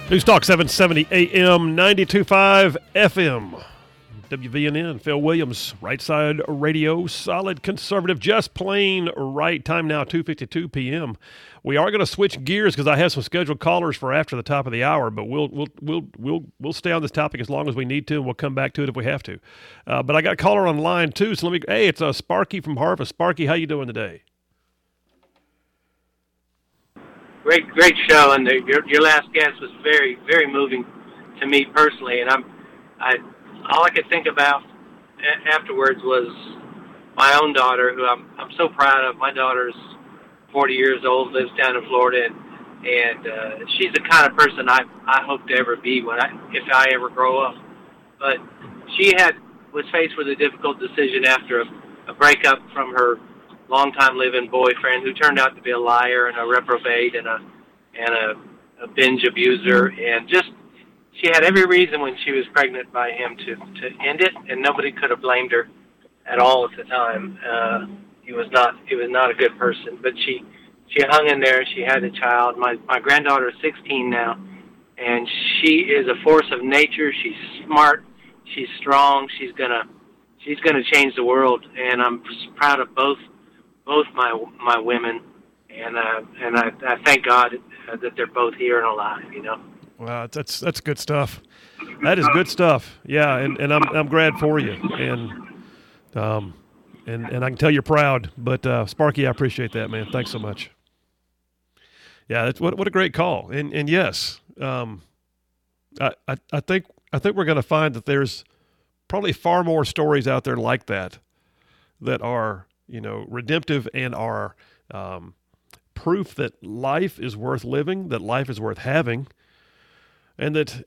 News Talk 770 AM, 92.5 FM. WVNN, Phil Williams, Right Side Radio, solid conservative, just plain right. Time now, 2:52 p.m. We are going to switch gears because I have some scheduled callers for after the top of the hour, but we'll stay on this topic as long as we need to, and we'll come back to it if we have to. But I got a caller on line too, so hey, it's Sparky from Harvest. Sparky, how you doing today? Great show, and your last guest was very, very moving to me personally, and all I could think about afterwards was my own daughter, who I'm so proud of. My daughter's 40 years old, lives down in Florida, and she's the kind of person I hope to ever be if I ever grow up. But she was faced with a difficult decision after a breakup from her longtime living boyfriend, who turned out to be a liar and a reprobate and a binge abuser, and just she had every reason when she was pregnant by him to end it, and nobody could have blamed her at all at the time. He was not a good person, but she hung in there. She had a child. My granddaughter is 16 now, and she is a force of nature. She's smart. She's strong. She's gonna change the world, and I'm proud of both my women, and I thank God that they're both here and alive. You know. Wow, that's good stuff. That is good stuff. Yeah, and I'm glad for you, and I can tell you're proud. But Sparky, I appreciate that, man. Thanks so much. Yeah, that's what a great call. And yes, I think we're going to find that there's probably far more stories out there like that are redemptive and are proof that life is worth living, that life is worth having. And that,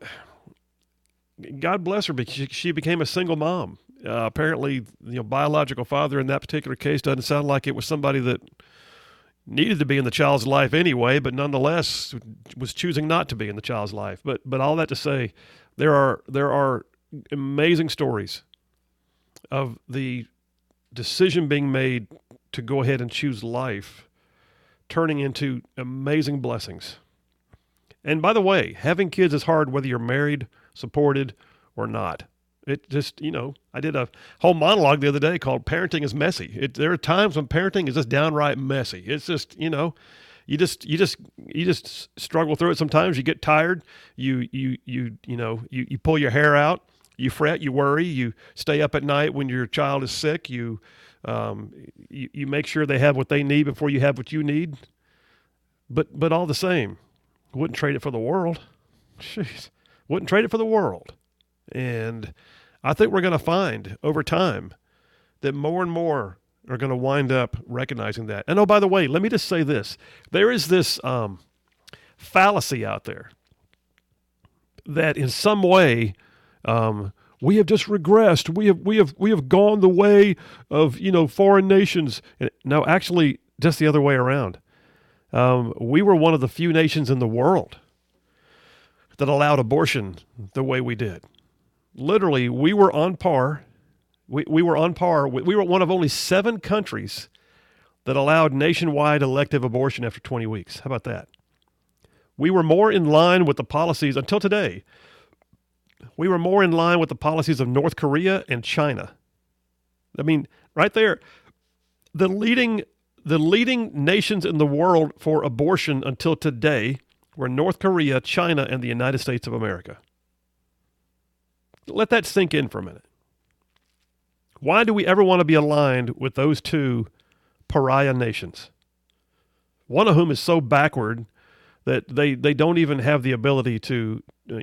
God bless her, because she became a single mom. Apparently, biological father in that particular case doesn't sound like it was somebody that needed to be in the child's life anyway, but nonetheless was choosing not to be in the child's life. But all that to say, there are amazing stories of the decision being made to go ahead and choose life, turning into amazing blessings. And by the way, having kids is hard whether you're married, supported, or not. It just, I did a whole monologue the other day called Parenting is Messy. There are times when parenting is just downright messy. It's just, you just struggle through it. Sometimes you get tired, you pull your hair out, you fret, you worry, you stay up at night when your child is sick, you make sure they have what they need before you have what you need. But all the same, wouldn't trade it for the world. Jeez. Wouldn't trade it for the world. And I think we're going to find over time that more and more are going to wind up recognizing that. And oh, by the way, let me just say this. There is this fallacy out there that in some way we have just regressed. We have gone the way of, foreign nations. No, actually, just the other way around. We were one of the few nations in the world that allowed abortion the way we did. Literally, we were on par. We were on par. We were one of only 7 countries that allowed nationwide elective abortion after 20 weeks. How about that? We were more in line with the policies, until today, we were more in line with the policies of North Korea and China. I mean, right there, the leading nations in the world for abortion until today were North Korea, China, and the United States of America. Let that sink in for a minute. Why do we ever want to be aligned with those two pariah nations? One of whom is so backward that they don't even have the ability to,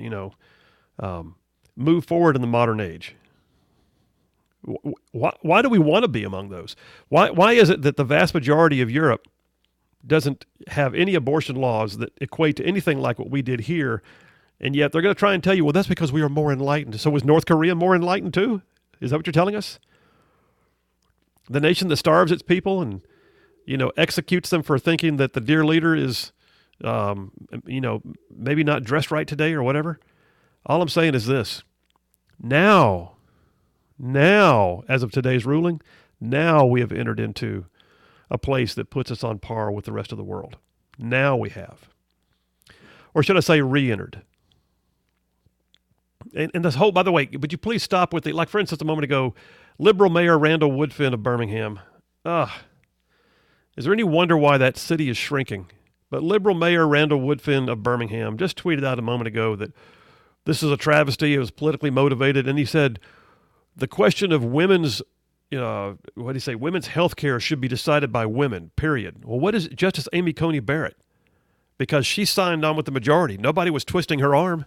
move forward in the modern age. Why do we want to be among those? Why is it that the vast majority of Europe doesn't have any abortion laws that equate to anything like what we did here, and yet they're going to try and tell you, well, that's because we are more enlightened. So was North Korea more enlightened too? Is that what you're telling us? The nation that starves its people and, executes them for thinking that the dear leader is, maybe not dressed right today or whatever. All I'm saying is this. Now, as of today's ruling, now we have entered into a place that puts us on par with the rest of the world. Now we have. or should I say re-entered. And this whole, by the way, would you please stop with like for instance, a moment ago, liberal Mayor Randall Woodfin of Birmingham. Is there any wonder why that city is shrinking? But liberal Mayor Randall Woodfin of Birmingham just tweeted out a moment ago that this is a travesty. It was politically motivated. And he said the question of women's, women's health care should be decided by women, period. Well, what is Justice Amy Coney Barrett? Because she signed on with the majority. Nobody was twisting her arm.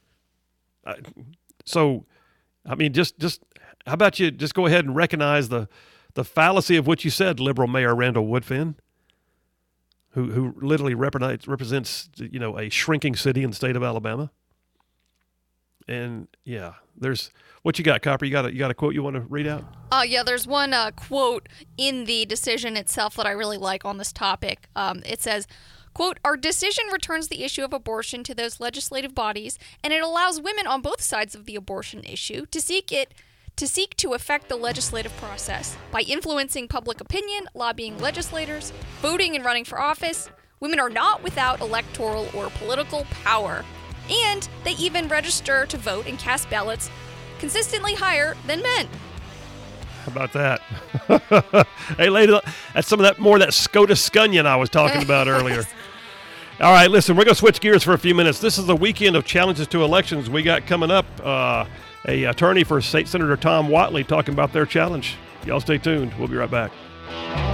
So, I mean, just how about you just go ahead and recognize the fallacy of what you said, liberal Mayor Randall Woodfin, who literally represents a shrinking city in the state of Alabama. And yeah, there's what you got, Copper. You got a quote you want to read out? Yeah, there's one quote in the decision itself that I really like on this topic. It says, quote, "Our decision returns the issue of abortion to those legislative bodies, and it allows women on both sides of the abortion issue to seek to affect the legislative process. By influencing public opinion, lobbying legislators, voting and running for office, women are not without electoral or political power. And they even register to vote and cast ballots consistently higher than men." How about that? Hey, lady, that's some of that more of that SCOTUS scunion I was talking about earlier. All right, listen, we're going to switch gears for a few minutes. This is the weekend of challenges to elections. We got coming up a attorney for State Senator Tom Whatley talking about their challenge. Y'all stay tuned. We'll be right back.